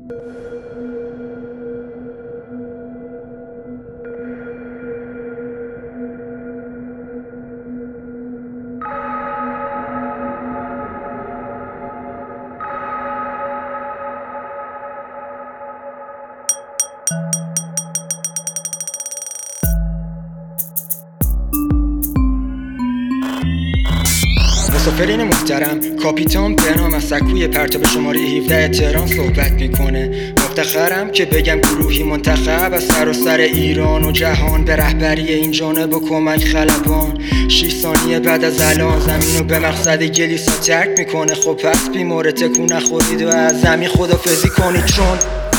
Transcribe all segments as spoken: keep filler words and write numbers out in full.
مسافرین محترم، کاپیتان بنام از سکوی پرتاب شماره هفده تهران صحبت میکنه. مفتخرم که بگم گروهی منتخب از سر و سر ایران و جهان به رهبری این جانب و کمک خلبان. شش ثانیه بعد از الان زمین رو به مقصد گلیسا ترک میکنه. خب پس بیمار تکون نخورید و از زمین خدافزی کنید، چون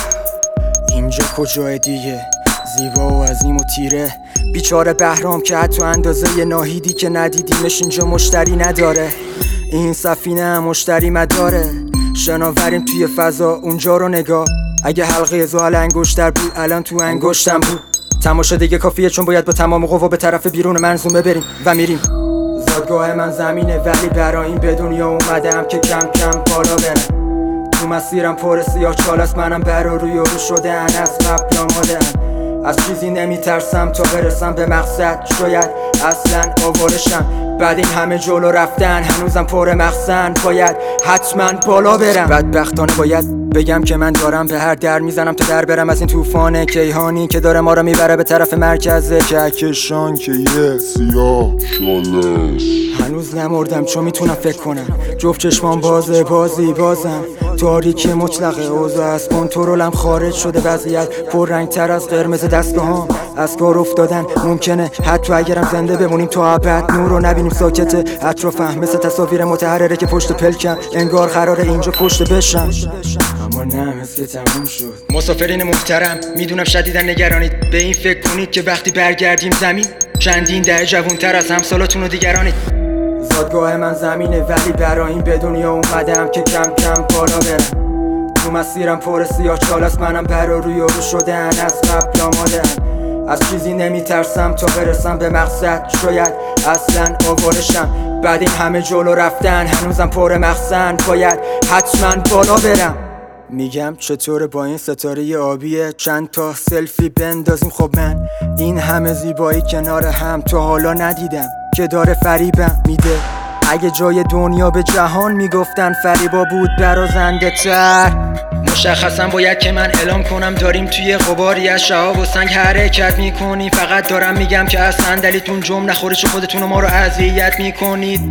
اینجا کجای دیگه، زیبا و عظیم و تیره. بیچاره بهرام که حتی اندازه ناهیدی که ندیدیمش اینجا مشتری نداره. این سفینه هم مشتری مداره. شناوریم توی فضا اونجا رو نگاه. اگه حلقه زحل انگشتر بود الان تو انگشتم بود. تماشا دیگه کافیه، چون باید با تمام قوا به طرف بیرون منظومه بریم و میریم. زادگاه من زمینه ولی برای این به دنیا اومدم که کم کم بالا برم. تو مسیرم پر سیاه چالاست، منم برا روی رو شده ان از قبل آماده‌ام. از چیزی نمیترسم تا برسم به مقصد. شاید اصلا آوارشم بعد این همه جلو رفتن، هنوزم پر مخزن. باید حتما بالا برم. بدبختانه باید بگم که من دارم به هر در میزنم تا در برم از این طوفان کیهانی که داره ما رو میبره به طرف مرکز کهکشان که یه سیاه شالش. هنوز نمردم چون میتونم فکر کنم. جفت چشمان بازه، بازی بازم. تاریکی مطلقه، اوضاع از کنترلم خارج شده. وضعیت پررنگ تر از قرمز دستگاهام. از کار افتادن ممکنه حتی اگرم زنده بمونیم تا ابد. نور رو نبینیم، ساکته اطرافم مثل تصاویر متحرره که پشت پلکم. انگار قراره اینجا پشت بشم، اما نه مثل تموم شد. مسافرین محترم، میدونم شدیدن نگرانید. به این فکر کنید که وقتی برگردیم زمین چندین دهه جوانتر از همسالاتون و دیگرانید. زادگاه من زمینه ولی برای این به دنیا اومدم که کم کم بالا برم. تو مسیرم پر سیاه چالاست، منم برا روی رو شده ان از قبل آماده‌ام. از چیزی نمیترسم تا برسم به مقصد. شاید اصلا آوارشم بعد این همه جلو رفتن، هنوزم پر مخزن. باید حتما بالا برم. میگم چطور با این ستاره آبیه چند تا سلفی بندازیم. خب من این همه زیبایی کنار هم تا حالا ندیدم که داره فریبم میده. اگه جای دنیا به جهان میگفتن فریبا بود برازنده تر. مشخصا باید که من اعلام کنم داریم توی غباری از شهاب و سنگ حرکت میکنیم. فقط دارم میگم که از صندلیتون جم نخوره، چون خودتون ما رو اذیت میکنید.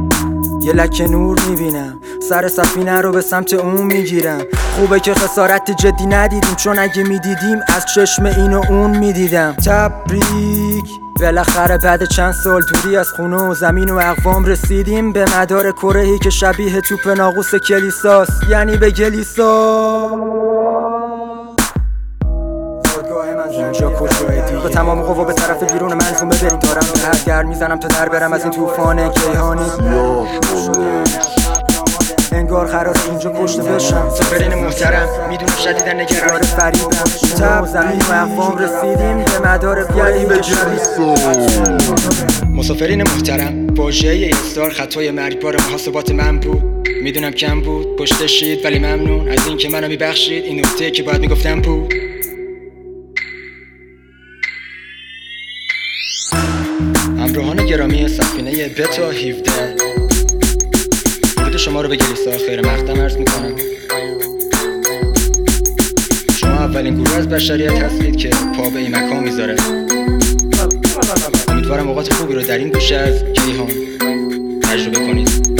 یه لکه نور میبینم، سر سفینه رو به سمت اون میگیرم. خوبه که خسارت جدی ندیدیم، چون اگه میدیدیم از چشم این و اون میدیدم. تبریک، بالاخره بعد چند سال دوری از خونه و زمین و اقوام رسیدیم به مدار کره‌ای که شبیه توپ ناقوس کلیساست، یعنی به گلیسا. اینجا کجای دیگه، با تمام قوا به طرف بیرون منظومه بریم. دارم به هر در میزنم تا در برم از این طوفان کیهانی. انگار قرار اینجا کشته بشم. مسافرین محترم، میدونم شدیدن نگران فریبم. تب زمین و اقوام رسیدیم به مدار بیایی به جلیسا. مسافرین محترم، واژه اصرار خطای مرگبار محاسبات من بود. میدونم کم بود، پشت شید ولی ممنون از این که منو میبخشید. این نکته که باید میگفتم بود. همراهان گرامی سفینه بتا هفده، ورود شما رو به گلیسا خیر مقدم عرض میکنم. شما اولین گروه از بشریت هستید که پا به این مکان میذاره. امیدوارم اوقات خوبی رو در این گوشه از کیهان تجربه کنید.